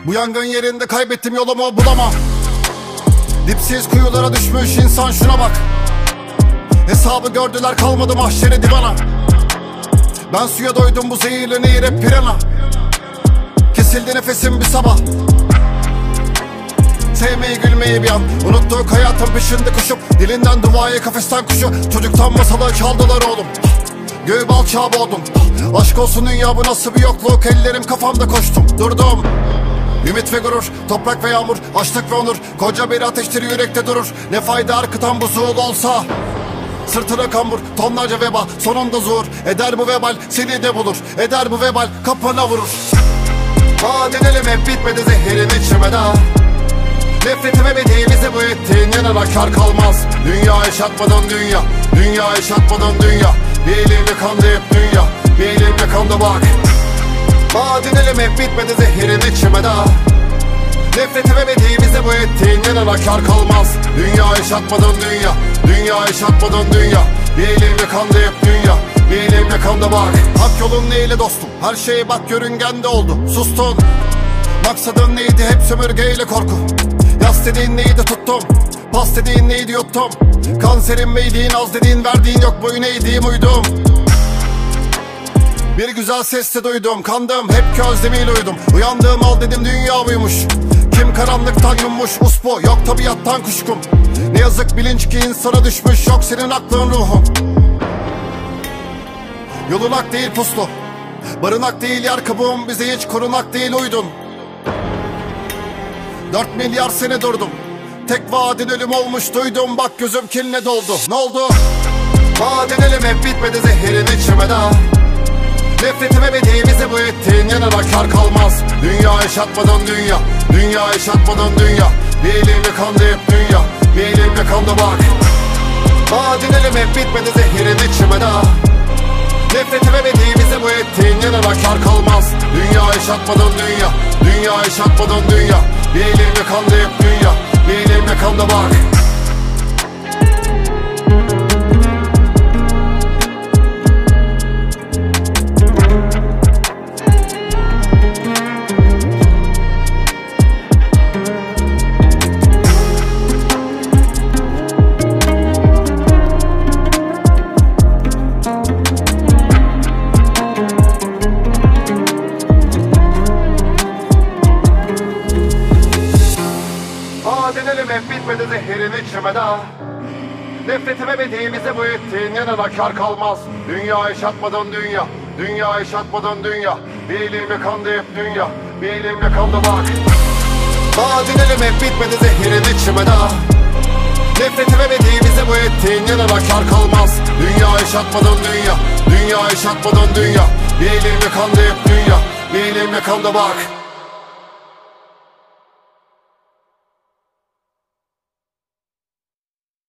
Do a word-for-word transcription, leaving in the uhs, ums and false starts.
Bu yangın yerinde kaybettim yolumu bulamam. Dipsiz kuyulara düşmüş insan şuna bak. Hesabı gördüler kalmadı mahşeri divana. Ben suya doydum bu zehirli nehire pirana. Kesildi nefesim bir sabah. Sevmeyi gülmeyi bir an unuttuk hayatın peşinde koşup. Dilinden duayı kafesten kuşu. Çocuktan masalı çaldılar oğlum. Göğü balçağa boğdum. Aşk olsun dünya bu nasıl bir yokluk. Ellerim kafamda koştum durdum. Ümit ve gurur, toprak ve yağmur, açlık ve onur. Koca bir ateştir yürekte durur. Ne fayda arkıtan buzul olsa. Sırtına kambur, tonlarca veba, sonunda zuhur. Eder bu vebal, seni de bulur. Eder bu vebal, kapına vurur. Vaat edelim hep bitmedi zehirin içime daha. Nefretime bedimize bu ettiğin yanına kar kalmaz. Dünya yaşatmadın dünya, dünya yaşatmadın dünya. Bir elimle kandı hep dünya, bir elimle kandı bak. Vaat edelim hep bitmedi zehirin içime daha. Nefretime bedimize bu ettiğin yanına kar kalmaz. Dünya yaşatmadın dünya, dünya yaşatmadın dünya. Bir elimle kandı hep dünya, bir elimle kandı bak. Hak yolun neyle dostum, her şey bak yörüngende oldu. Sustun, maksadın neydi hep sömürgeyle korku. Yas dediğin neydi tuttum, pas dediğin neydi yuttum. Kanserim meydiğin az dediğin verdiğin yok boyun eğdiğim uydum. Bir güzel sesle duydum kandım hep ki özlemiyle uyudum. Uyandığım al dedim dünya buymuş. Kim karanlıktan yummuş uspu yok tabiattan kuşkum. Ne yazık bilinç ki insana düşmüş yok senin aklın ruhun. Yolun hak değil puslu, barınak değil yer kabuğum. Bize hiç korunak değil uydun. Dört milyar sene durdum, tek vaadin ölüm olmuş duydum. Bak gözüm kiline doldu, ne oldu? Vaat edelim hep bitmedi zehirin içime daha. Nefretime bedimize bu ettiğin yanına kar kalmaz. Dünya yaşatmadın dünya, dünya yaşatmadın dünya. Bir elimle kandı hep dünya, bir elimle kandı bak. Vaat edelim hep bitmedi zehirin içime daha. Nefretime bedimize bu ettiğin yanına kar kalmaz. Dünya yaşatmadın dünya, dünya yaşatmadın dünya. Bir elimle kandı hep dünya, bir elimle kandı bak. Vaat edelim hep bitmedi zehirin içime daha. Nefretime bedimize bu ettiğin yanına kar kalmaz. Dünya yaşatmadın dünya, dünya yaşatmadın dünya. Bir elimle kandı hep dünya, bir elimle kandı bak. Vaat edelim hep bitmedi zehirin içime daha. Nefretime bedimize bu ettiğin yanına kar kalmaz. Dünya yaşatmadın dünya, dünya yaşatmadın dünya. Bir elimle kandı hep dünya, bir elimle kandı bak.